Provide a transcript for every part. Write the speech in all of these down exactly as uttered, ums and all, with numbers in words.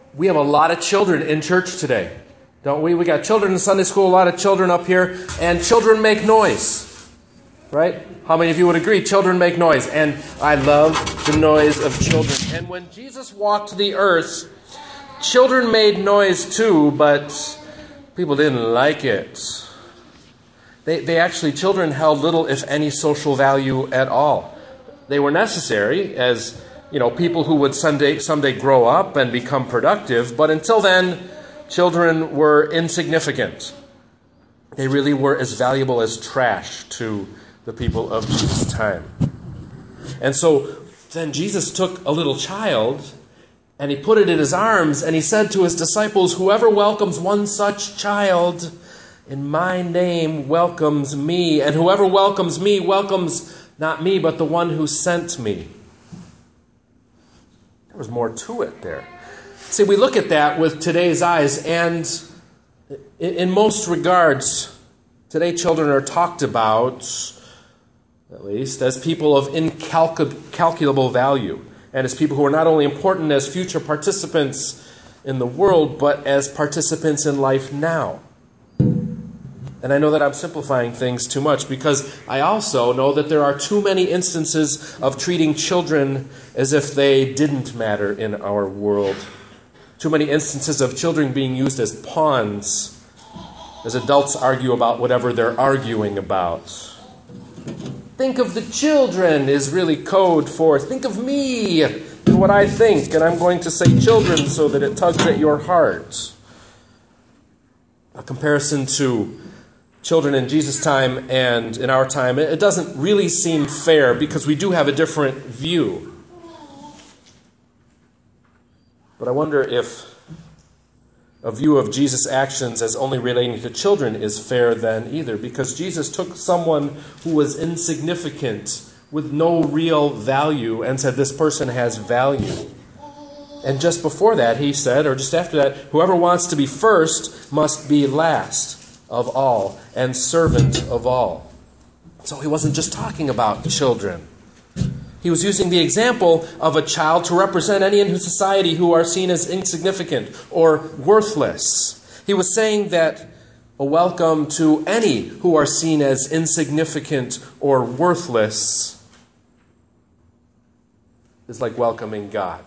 We have a lot of children in church today, don't we? We got children in Sunday school, a lot of children up here, and children make noise, right? How many of you would agree? Children make noise, and I love the noise of children. And when Jesus walked the earth, children made noise too, but people didn't like it. They, they actually, children held little, if any, social value at all. They were necessary as, you know, people who would someday, someday grow up and become productive, but until then, children were insignificant. They really were as valuable as trash to the people of Jesus' time. And so then Jesus took a little child and he put it in his arms and he said to his disciples, "Whoever welcomes one such child in my name welcomes me, and whoever welcomes me welcomes not me, but the one who sent me." There was more to it there. See, we look at that with today's eyes, and in most regards, today children are talked about, at least, as people of incalculable value, and as people who are not only important as future participants in the world, but as participants in life now. And I know that I'm simplifying things too much, because I also know that there are too many instances of treating children as if they didn't matter in our world. Too many instances of children being used as pawns as adults argue about whatever they're arguing about. Think of the children is really code for think of me and what I think, and I'm going to say children so that it tugs at your heart. A comparison to children in Jesus' time and in our time, it doesn't really seem fair because we do have a different view. But I wonder if a view of Jesus' actions as only relating to children is fair then either, because Jesus took someone who was insignificant with no real value and said, this person has value. And just before that, he said, or just after that, whoever wants to be first must be last of all and servant of all. So he wasn't just talking about children. He was using the example of a child to represent any in society who are seen as insignificant or worthless. He was saying that a welcome to any who are seen as insignificant or worthless is like welcoming God.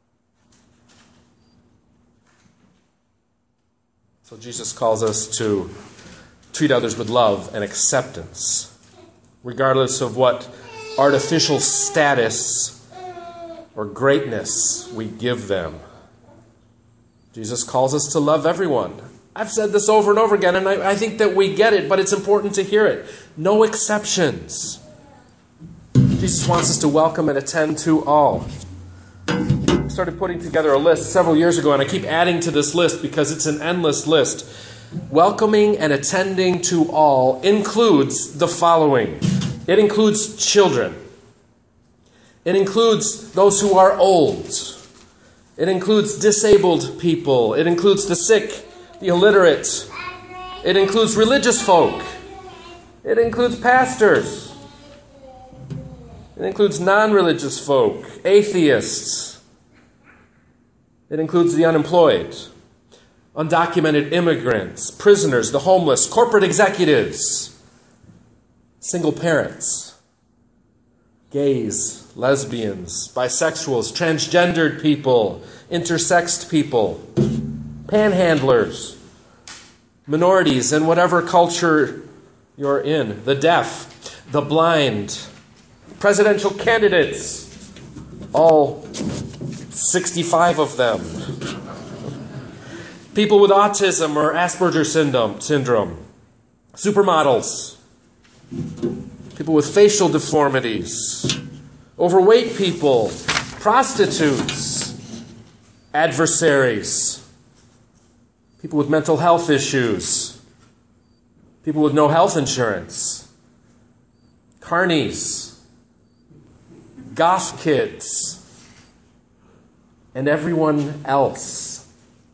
So Jesus calls us to treat others with love and acceptance, regardless of what artificial status or greatness we give them. Jesus calls us to love everyone. I've said this over and over again, and I, I think that we get it, but it's important to hear it. No exceptions. Jesus wants us to welcome and attend to all. I started putting together a list several years ago, and I keep adding to this list because it's an endless list. Welcoming and attending to all includes the following. It includes children. It includes those who are old. It includes disabled people. It includes the sick, the illiterate. It includes religious folk. It includes pastors. It includes non-religious folk, atheists. It includes the unemployed, undocumented immigrants, prisoners, the homeless, corporate executives, single parents, gays, lesbians, bisexuals, transgendered people, intersexed people, panhandlers, minorities in whatever culture you're in, the deaf, the blind, presidential candidates, all sixty-five of them, people with autism or Asperger's syndrome, syndrome, supermodels, people with facial deformities, overweight people, prostitutes, adversaries, people with mental health issues, people with no health insurance, carnies, goth kids, and everyone else.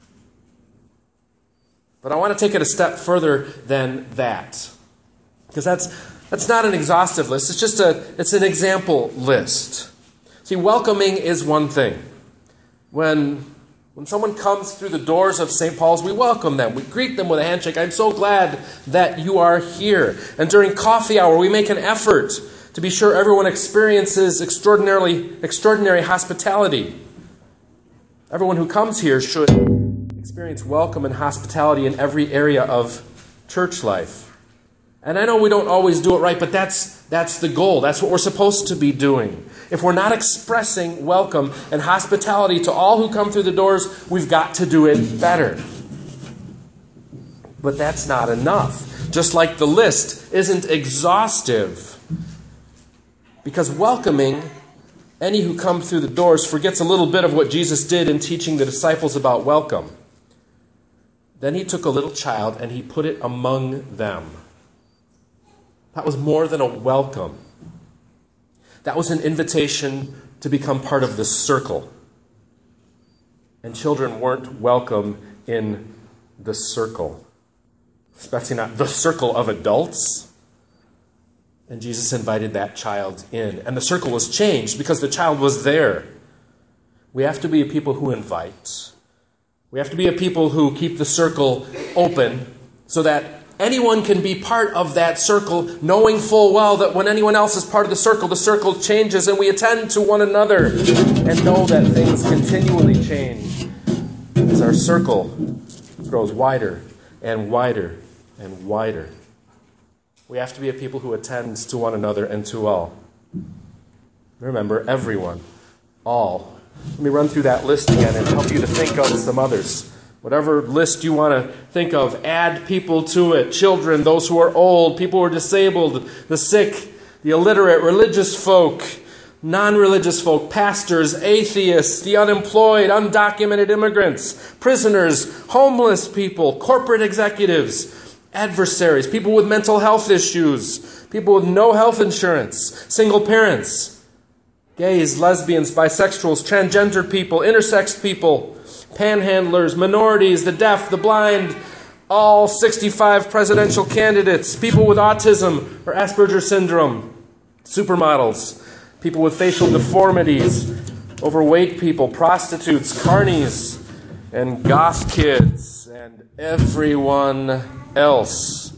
But I want to take it a step further than that, because that's that's not an exhaustive list. It's just a it's an example list. See, welcoming is one thing. When When someone comes through the doors of Saint Paul's, we welcome them. We greet them with a handshake. I'm so glad that you are here. And during coffee hour, we make an effort to be sure everyone experiences extraordinarily extraordinary hospitality. Everyone who comes here should experience welcome and hospitality in every area of church life. And I know we don't always do it right, but that's that's the goal. That's what we're supposed to be doing. If we're not expressing welcome and hospitality to all who come through the doors, we've got to do it better. But that's not enough. Just like the list isn't exhaustive. Because welcoming any who come through the doors forgets a little bit of what Jesus did in teaching the disciples about welcome. Then he took a little child and he put it among them. That was more than a welcome. That was an invitation to become part of the circle. And children weren't welcome in the circle, especially not the circle of adults. And Jesus invited that child in. And the circle was changed because the child was there. We have to be a people who invite. We have to be a people who keep the circle open so that anyone can be part of that circle, knowing full well that when anyone else is part of the circle, the circle changes and we attend to one another and know that things continually change as our circle grows wider and wider and wider. We have to be a people who attend to one another and to all. Remember, everyone, all. Let me run through that list again and help you to think of some others. Whatever list you want to think of, add people to it. Children, those who are old, people who are disabled, the sick, the illiterate, religious folk, non-religious folk, pastors, atheists, the unemployed, undocumented immigrants, prisoners, homeless people, corporate executives, adversaries, people with mental health issues, people with no health insurance, single parents, gays, lesbians, bisexuals, transgender people, intersex people, panhandlers, minorities, the deaf, the blind, all sixty-five presidential candidates, people with autism or Asperger's syndrome, supermodels, people with facial deformities, overweight people, prostitutes, carnies, and goth kids, and everyone else.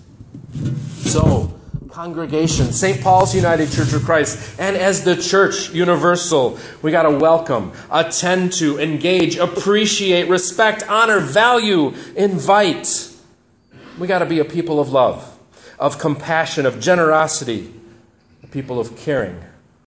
So, congregation, Saint Paul's United Church of Christ, and as the church universal, we got to welcome, attend to, engage, appreciate, respect, honor, value, invite. We got to be a people of love, of compassion, of generosity, a people of caring.